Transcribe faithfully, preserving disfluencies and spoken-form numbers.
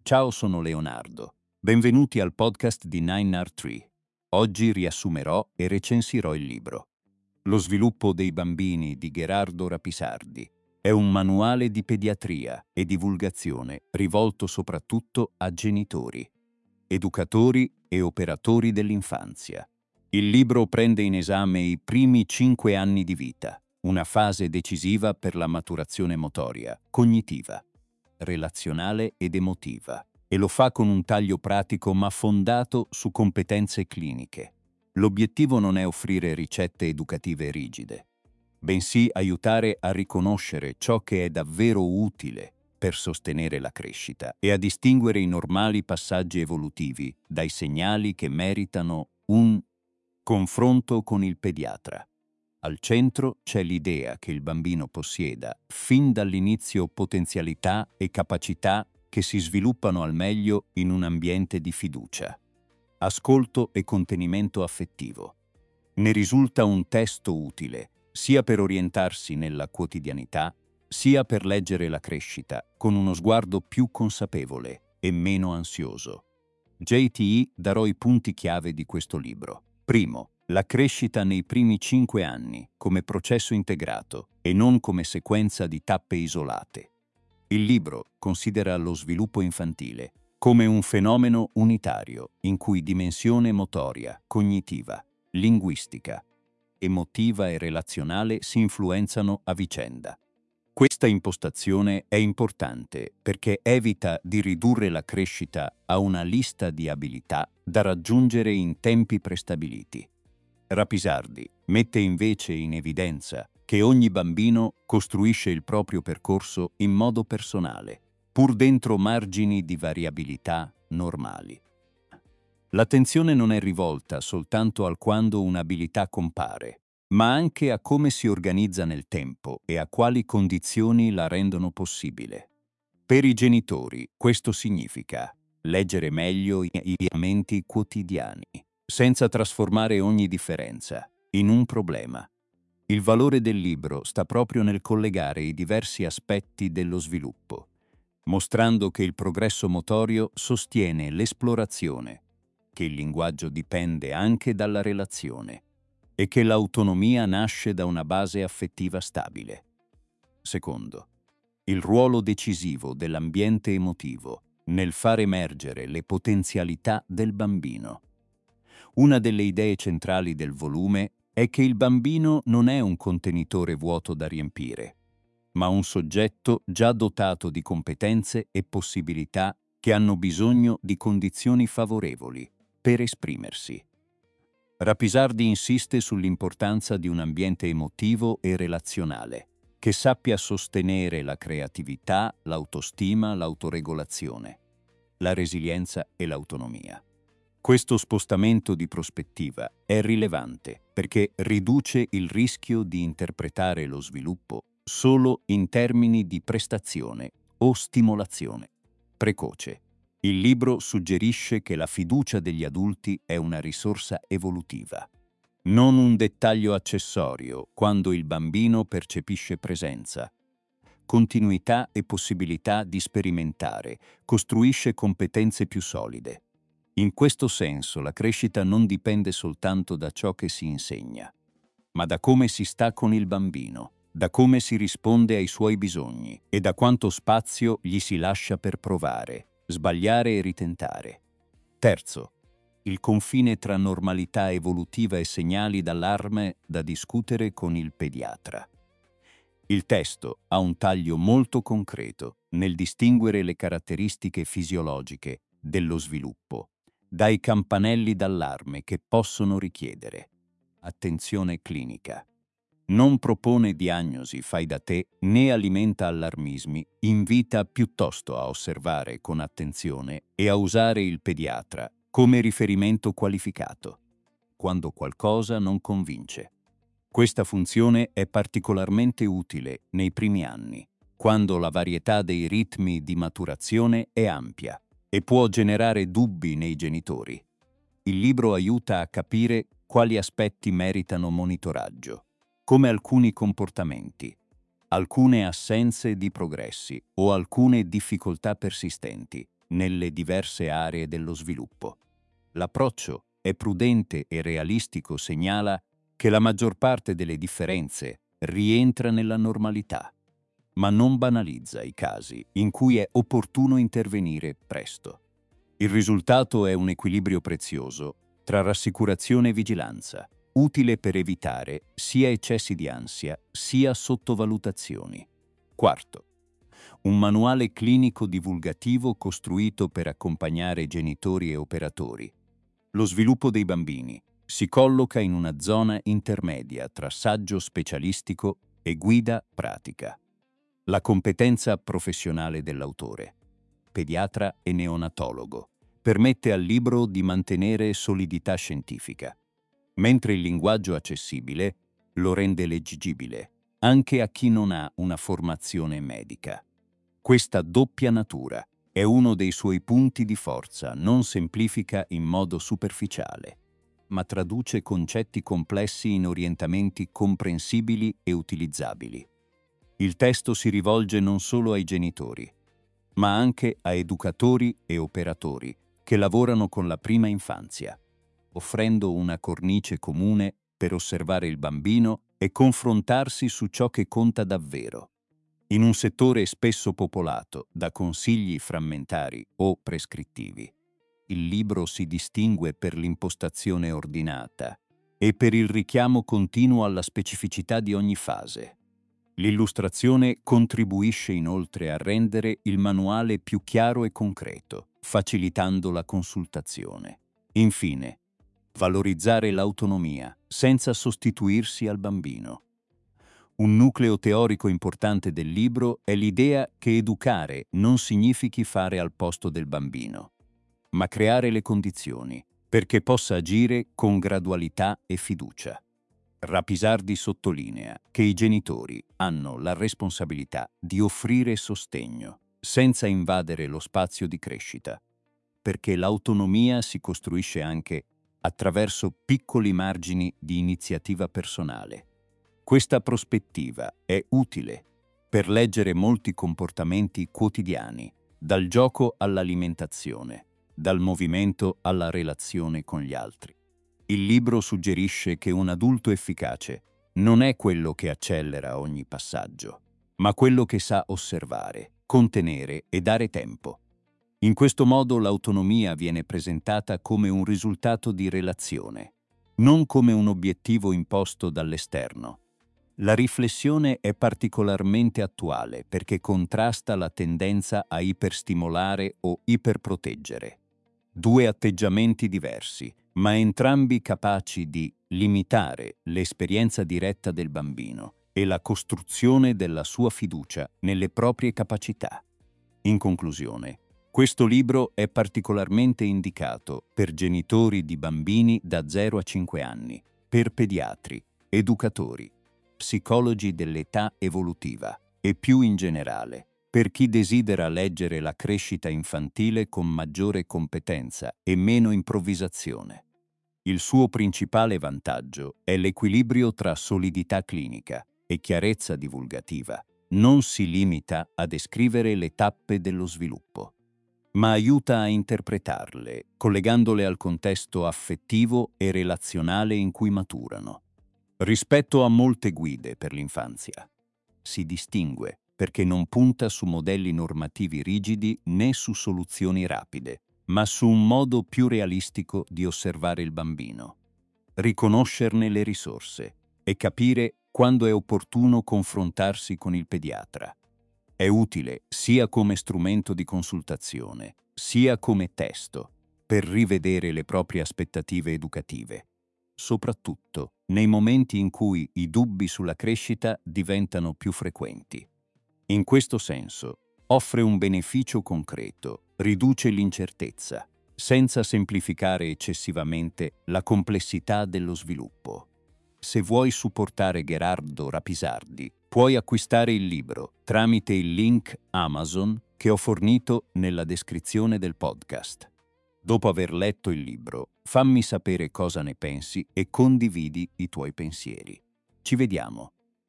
Ciao, sono Leonardo. Benvenuti al podcast di nine R Tree. Oggi riassumerò e recensirò il libro Lo sviluppo dei bambini di Gherardo Rapisardi. È un manuale di pediatria e divulgazione rivolto soprattutto a genitori, educatori e operatori dell'infanzia. Il libro prende in esame i primi cinque anni di vita, una fase decisiva per la maturazione motoria, cognitiva, relazionale ed emotiva, e lo fa con un taglio pratico ma fondato su competenze cliniche. L'obiettivo non è offrire ricette educative rigide, bensì aiutare a riconoscere ciò che è davvero utile per sostenere la crescita e a distinguere i normali passaggi evolutivi dai segnali che meritano un confronto con il pediatra. Al centro c'è l'idea che il bambino possieda, fin dall'inizio, potenzialità e capacità che si sviluppano al meglio in un ambiente di fiducia, ascolto e contenimento affettivo. Ne risulta un testo utile, sia per orientarsi nella quotidianità, sia per leggere la crescita con uno sguardo più consapevole e meno ansioso. J T E darò i punti chiave di questo libro. Primo, la crescita nei primi cinque anni come processo integrato e non come sequenza di tappe isolate. Il libro considera lo sviluppo infantile come un fenomeno unitario in cui dimensione motoria, cognitiva, linguistica, emotiva e relazionale si influenzano a vicenda. Questa impostazione è importante perché evita di ridurre la crescita a una lista di abilità da raggiungere in tempi prestabiliti. Rapisardi mette invece in evidenza che ogni bambino costruisce il proprio percorso in modo personale, pur dentro margini di variabilità normali. L'attenzione non è rivolta soltanto al quando un'abilità compare, ma anche a come si organizza nel tempo e a quali condizioni la rendono possibile. Per i genitori questo significa leggere meglio i cambiamenti quotidiani, senza trasformare ogni differenza in un problema. Il valore del libro sta proprio nel collegare i diversi aspetti dello sviluppo, mostrando che il progresso motorio sostiene l'esplorazione, che il linguaggio dipende anche dalla relazione e che l'autonomia nasce da una base affettiva stabile. Secondo, il ruolo decisivo dell'ambiente emotivo nel far emergere le potenzialità del bambino. Una delle idee centrali del volume è che il bambino non è un contenitore vuoto da riempire, ma un soggetto già dotato di competenze e possibilità che hanno bisogno di condizioni favorevoli per esprimersi. Rapisardi insiste sull'importanza di un ambiente emotivo e relazionale che sappia sostenere la creatività, l'autostima, l'autoregolazione, la resilienza e l'autonomia. Questo spostamento di prospettiva è rilevante perché riduce il rischio di interpretare lo sviluppo solo in termini di prestazione o stimolazione precoce. Il libro suggerisce che la fiducia degli adulti è una risorsa evolutiva, non un dettaglio accessorio quando il bambino percepisce presenza, continuità e possibilità di sperimentare, costruisce competenze più solide. In questo senso la crescita non dipende soltanto da ciò che si insegna, ma da come si sta con il bambino, da come si risponde ai suoi bisogni e da quanto spazio gli si lascia per provare, sbagliare e ritentare. Terzo, il confine tra normalità evolutiva e segnali d'allarme da discutere con il pediatra. Il testo ha un taglio molto concreto nel distinguere le caratteristiche fisiologiche dello sviluppo dai campanelli d'allarme che possono richiedere attenzione clinica. Non propone diagnosi fai da te né alimenta allarmismi, invita piuttosto a osservare con attenzione e a usare il pediatra come riferimento qualificato quando qualcosa non convince. Questa funzione è particolarmente utile nei primi anni, quando la varietà dei ritmi di maturazione è ampia e può generare dubbi nei genitori. Il libro aiuta a capire quali aspetti meritano monitoraggio, come alcuni comportamenti, alcune assenze di progressi o alcune difficoltà persistenti nelle diverse aree dello sviluppo. L'approccio è prudente e realistico, segnala che la maggior parte delle differenze rientra nella normalità, ma non banalizza i casi in cui è opportuno intervenire presto. Il risultato è un equilibrio prezioso tra rassicurazione e vigilanza, utile per evitare sia eccessi di ansia sia sottovalutazioni. Quarto, un manuale clinico divulgativo costruito per accompagnare genitori e operatori. Lo sviluppo dei bambini si colloca in una zona intermedia tra saggio specialistico e guida pratica. La competenza professionale dell'autore, pediatra e neonatologo, permette al libro di mantenere solidità scientifica, mentre il linguaggio accessibile lo rende leggibile anche a chi non ha una formazione medica. Questa doppia natura è uno dei suoi punti di forza, non semplifica in modo superficiale, ma traduce concetti complessi in orientamenti comprensibili e utilizzabili. Il testo si rivolge non solo ai genitori, ma anche a educatori e operatori che lavorano con la prima infanzia, offrendo una cornice comune per osservare il bambino e confrontarsi su ciò che conta davvero. In un settore spesso popolato da consigli frammentari o prescrittivi, il libro si distingue per l'impostazione ordinata e per il richiamo continuo alla specificità di ogni fase. L'illustrazione contribuisce inoltre a rendere il manuale più chiaro e concreto, facilitando la consultazione. Infine, valorizzare l'autonomia senza sostituirsi al bambino. Un nucleo teorico importante del libro è l'idea che educare non significhi fare al posto del bambino, ma creare le condizioni perché possa agire con gradualità e fiducia. Rapisardi sottolinea che i genitori hanno la responsabilità di offrire sostegno, senza invadere lo spazio di crescita, perché l'autonomia si costruisce anche attraverso piccoli margini di iniziativa personale. Questa prospettiva è utile per leggere molti comportamenti quotidiani, dal gioco all'alimentazione, dal movimento alla relazione con gli altri. Il libro suggerisce che un adulto efficace non è quello che accelera ogni passaggio, ma quello che sa osservare, contenere e dare tempo. In questo modo l'autonomia viene presentata come un risultato di relazione, non come un obiettivo imposto dall'esterno. La riflessione è particolarmente attuale perché contrasta la tendenza a iperstimolare o iperproteggere. Due atteggiamenti diversi, ma entrambi capaci di limitare l'esperienza diretta del bambino e la costruzione della sua fiducia nelle proprie capacità. In conclusione, questo libro è particolarmente indicato per genitori di bambini da zero a cinque anni, per pediatri, educatori, psicologi dell'età evolutiva e più in generale, per chi desidera leggere la crescita infantile con maggiore competenza e meno improvvisazione. Il suo principale vantaggio è l'equilibrio tra solidità clinica e chiarezza divulgativa. Non si limita a descrivere le tappe dello sviluppo, ma aiuta a interpretarle, collegandole al contesto affettivo e relazionale in cui maturano. Rispetto a molte guide per l'infanzia, si distingue perché non punta su modelli normativi rigidi né su soluzioni rapide, ma su un modo più realistico di osservare il bambino, riconoscerne le risorse e capire quando è opportuno confrontarsi con il pediatra. È utile sia come strumento di consultazione, sia come testo, per rivedere le proprie aspettative educative, soprattutto nei momenti in cui i dubbi sulla crescita diventano più frequenti. In questo senso, offre un beneficio concreto, riduce l'incertezza, senza semplificare eccessivamente la complessità dello sviluppo. Se vuoi supportare Gherardo Rapisardi, puoi acquistare il libro tramite il link Amazon che ho fornito nella descrizione del podcast. Dopo aver letto il libro, fammi sapere cosa ne pensi e condividi i tuoi pensieri. Ci vediamo!